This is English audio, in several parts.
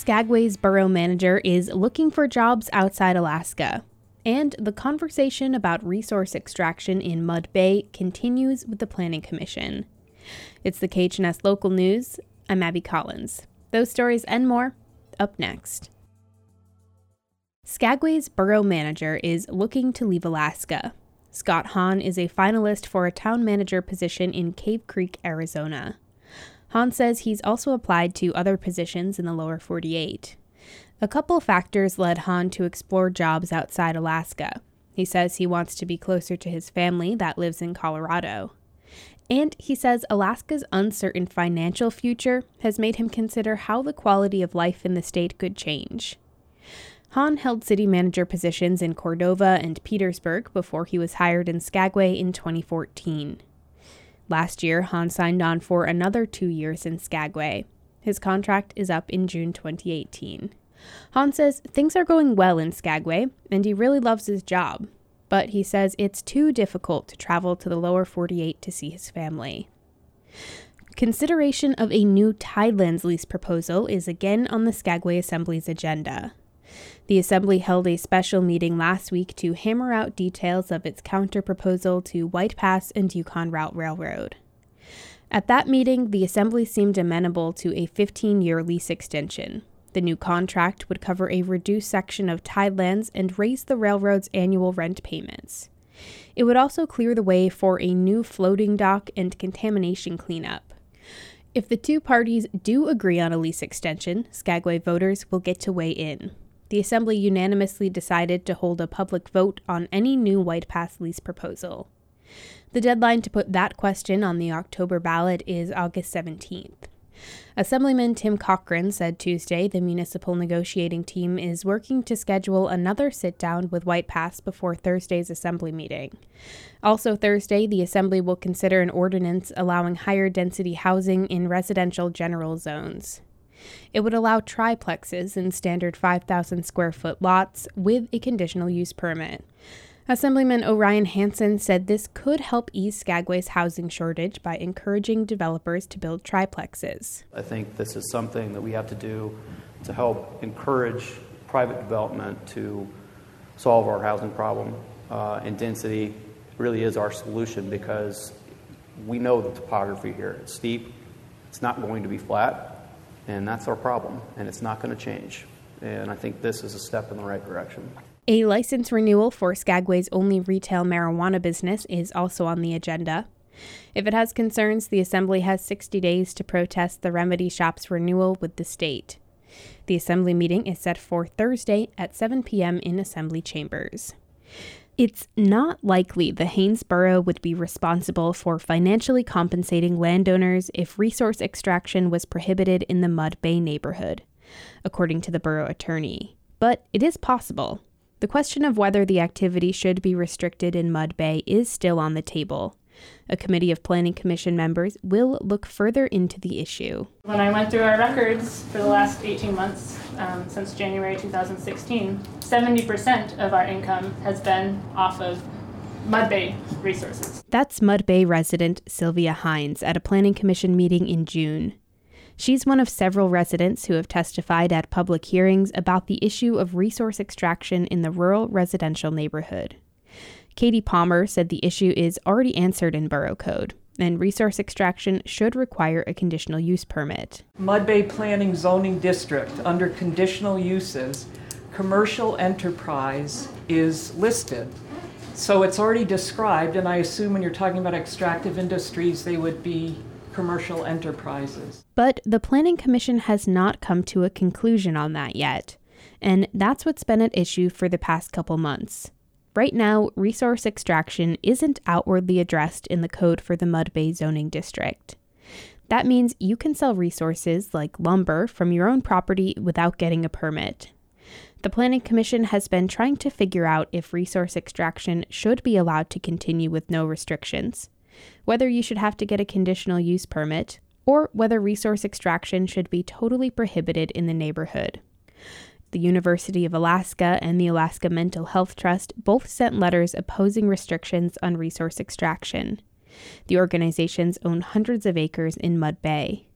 Skagway's borough manager is looking for jobs outside Alaska. And the conversation about resource extraction in Mud Bay continues with the Planning Commission. It's the KHNS Local News. I'm Abby Collins. Those stories and more, up next. Skagway's borough manager is looking to leave Alaska. Scott Hahn is a finalist for a town manager position in Cave Creek, Arizona. Hahn says he's also applied to other positions in the lower 48. A couple factors led Hahn to explore jobs outside Alaska. He says he wants to be closer to his family that lives in Colorado. And he says Alaska's uncertain financial future has made him consider how the quality of life in the state could change. Hahn held city manager positions in Cordova and Petersburg before he was hired in Skagway in 2014. Last year, Hahn signed on for another 2 years in Skagway. His contract is up in June 2018. Hahn says things are going well in Skagway, and he really loves his job. But he says it's too difficult to travel to the lower 48 to see his family. Consideration of a new Tidelands lease proposal is again on the Skagway Assembly's agenda. The Assembly held a special meeting last week to hammer out details of its counter-proposal to White Pass and Yukon Route Railroad. At that meeting, the Assembly seemed amenable to a 15-year lease extension. The new contract would cover a reduced section of Tidelands and raise the railroad's annual rent payments. It would also clear the way for a new floating dock and contamination cleanup. If the two parties do agree on a lease extension, Skagway voters will get to weigh in. The Assembly unanimously decided to hold a public vote on any new White Pass lease proposal. The deadline to put that question on the October ballot is August 17th. Assemblyman Tim Cochran said Tuesday the municipal negotiating team is working to schedule another sit-down with White Pass before Thursday's Assembly meeting. Also Thursday, the Assembly will consider an ordinance allowing higher density housing in residential general zones. It would allow triplexes in standard 5,000 square foot lots with a conditional use permit. Assemblyman Orion Hansen said this could help ease Skagway's housing shortage by encouraging developers to build triplexes. I think this is something that we have to do to help encourage private development to solve our housing problem. And density really is our solution because we know the topography here. It's steep, it's not going to be flat. And that's our problem, and it's not going to change. And I think this is a step in the right direction. A license renewal for Skagway's only retail marijuana business is also on the agenda. If it has concerns, the Assembly has 60 days to protest the Remedy Shop's renewal with the state. The Assembly meeting is set for Thursday at 7 p.m. in Assembly chambers. It's not likely the Haines Borough would be responsible for financially compensating landowners if resource extraction was prohibited in the Mud Bay neighborhood, according to the borough attorney. But it is possible. The question of whether the activity should be restricted in Mud Bay is still on the table. A committee of Planning Commission members will look further into the issue. When I went through our records for the last 18 months, since January 2016, 70% of our income has been off of Mud Bay resources. That's Mud Bay resident Sylvia Hines at a Planning Commission meeting in June. She's one of several residents who have testified at public hearings about the issue of resource extraction in the rural residential neighborhood. Katie Palmer said the issue is already answered in Borough Code, and resource extraction should require a conditional use permit. Mud Bay Planning Zoning District, under conditional uses, commercial enterprise is listed. So it's already described, and I assume when you're talking about extractive industries, they would be commercial enterprises. But the Planning Commission has not come to a conclusion on that yet, and that's what's been at issue for the past couple months. Right now, resource extraction isn't outwardly addressed in the code for the Mud Bay zoning district. That means you can sell resources like lumber from your own property without getting a permit. The Planning Commission has been trying to figure out if resource extraction should be allowed to continue with no restrictions, whether you should have to get a conditional use permit, or whether resource extraction should be totally prohibited in the neighborhood. The University of Alaska and the Alaska Mental Health Trust both sent letters opposing restrictions on resource extraction. The organizations own hundreds of acres in Mud Bay.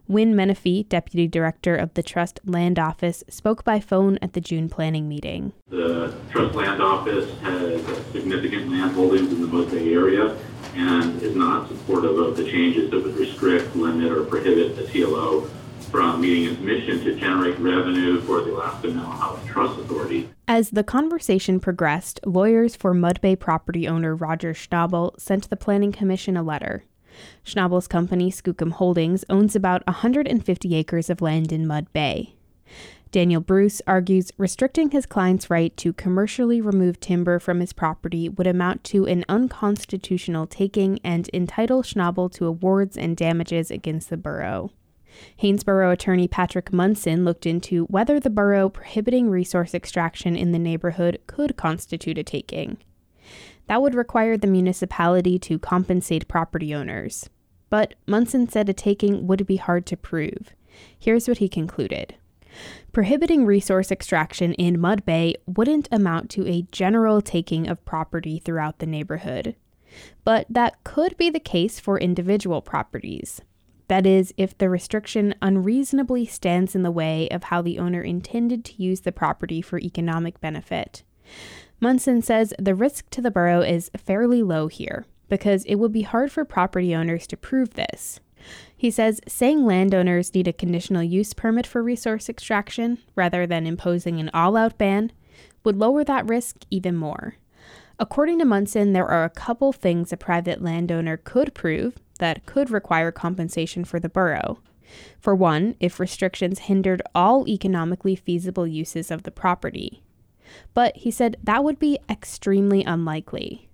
Wynn Menifee, Deputy Director of the Trust Land Office, spoke by phone at the June planning meeting. The Trust Land Office has significant land holdings in the Mud Bay area and is not supportive of the changes that would restrict, limit, or prohibit the TLO from meeting its mission to generate revenue for the Alaska Mental Health Trust Authority. As the conversation progressed, lawyers for Mud Bay property owner Roger Schnabel sent the Planning Commission a letter. Schnabel's company, Skookum Holdings, owns about 150 acres of land in Mud Bay. Daniel Bruce argues restricting his client's right to commercially remove timber from his property would amount to an unconstitutional taking and entitle Schnabel to awards and damages against the borough. Haynesboro attorney Patrick Munson looked into whether the borough prohibiting resource extraction in the neighborhood could constitute a taking. That would require the municipality to compensate property owners. But Munson said a taking would be hard to prove. Here's what he concluded. Prohibiting resource extraction in Mud Bay wouldn't amount to a general taking of property throughout the neighborhood. But that could be the case for individual properties. That is, if the restriction unreasonably stands in the way of how the owner intended to use the property for economic benefit. Munson says the risk to the borough is fairly low here, because it would be hard for property owners to prove this. He says saying landowners need a conditional use permit for resource extraction, rather than imposing an all-out ban, would lower that risk even more. According to Munson, there are a couple things a private landowner could prove that could require compensation for the borough. For one, if restrictions hindered all economically feasible uses of the property. But he said that would be extremely unlikely.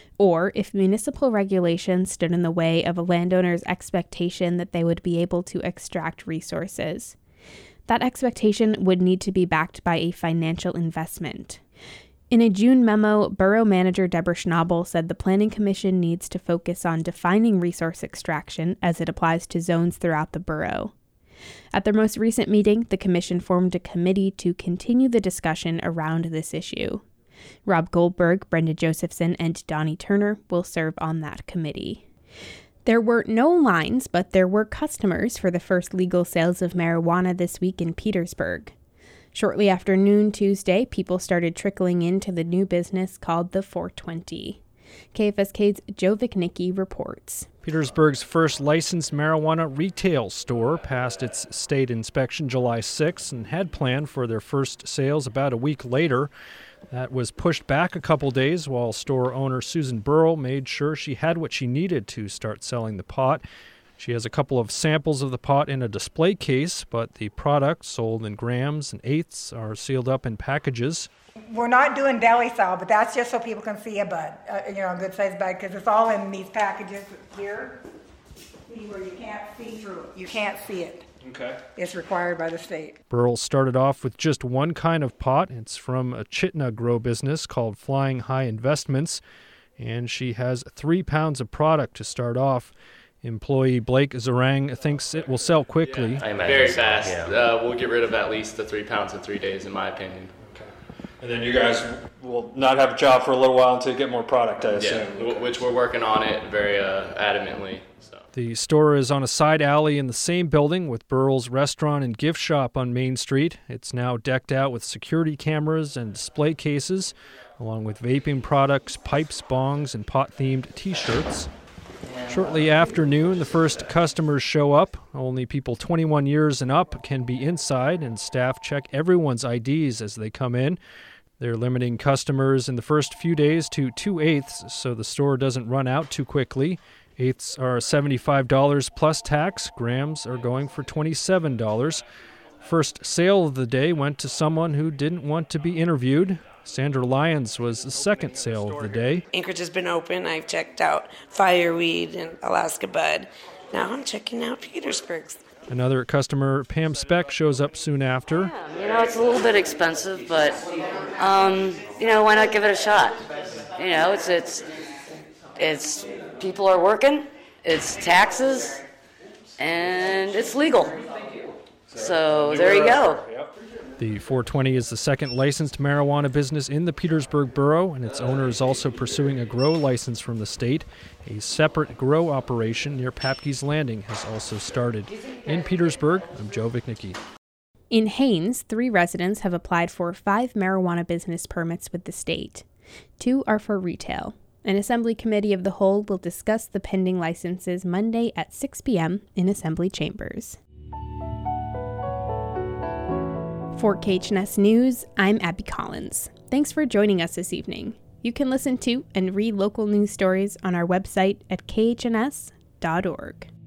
Or if municipal regulations stood in the way of a landowner's expectation that they would be able to extract resources. That expectation would need to be backed by a financial investment. In a June memo, Borough Manager Deborah Schnabel said the Planning Commission needs to focus on defining resource extraction as it applies to zones throughout the borough. At their most recent meeting, the Commission formed a committee to continue the discussion around this issue. Rob Goldberg, Brenda Josephson, and Donnie Turner will serve on that committee. There were no lines, but there were customers for the first legal sales of marijuana this week in Petersburg. Shortly after noon Tuesday, people started trickling into the new business called the 420. KFSK's Joe Vicnicki reports. Petersburg's first licensed marijuana retail store passed its state inspection July 6 and had planned for their first sales about a week later. That was pushed back a couple days while store owner Susan Burrell made sure she had what she needed to start selling the pot. She has a couple of samples of the pot in a display case, but the products, sold in grams and eighths, are sealed up in packages. We're not doing deli style, but that's just so people can see a bud, a good-sized bud, because it's all in these packages here. See where you can't see through it. You can't see it. Okay. It's required by the state. Burrell started off with just one kind of pot. It's from a Chitna grow business called Flying High Investments, and she has 3 pounds of product to start off. Employee Blake Zarang thinks it will sell quickly. Yeah, very fast. Yeah. We'll get rid of at least the 3 pounds in 3 days, in my opinion. Okay. And then you guys will not have a job for a little while until you get more product, I assume. Yeah, okay. Which we're working on it very adamantly. So. The store is on a side alley in the same building with Burrell's restaurant and gift shop on Main Street. It's now decked out with security cameras and display cases, along with vaping products, pipes, bongs, and pot-themed T-shirts. Shortly after noon, the first customers show up. Only people 21 years and up can be inside, and staff check everyone's IDs as they come in. They're limiting customers in the first few days to 2 eighths so the store doesn't run out too quickly. Eighths are $75 plus tax. Grams are going for $27. First sale of the day went to someone who didn't want to be interviewed. Sandra Lyons was the second sale of the day. Anchorage has been open. I've checked out Fireweed and Alaska Bud. Now I'm checking out Petersburg's. Another customer, Pam Speck, shows up soon after. Yeah, it's a little bit expensive, but, why not give it a shot? It's people are working, it's taxes, and it's legal. So there you go. The 420 is the second licensed marijuana business in the Petersburg borough, and its owner is also pursuing a grow license from the state. A separate grow operation near Papke's Landing has also started. In Petersburg, I'm Joe Vicnicki. In Haines, 3 residents have applied for 5 marijuana business permits with the state. 2 are for retail. An Assembly Committee of the Whole will discuss the pending licenses Monday at 6 p.m. in Assembly chambers. For KHNS News, I'm Abby Collins. Thanks for joining us this evening. You can listen to and read local news stories on our website at khns.org.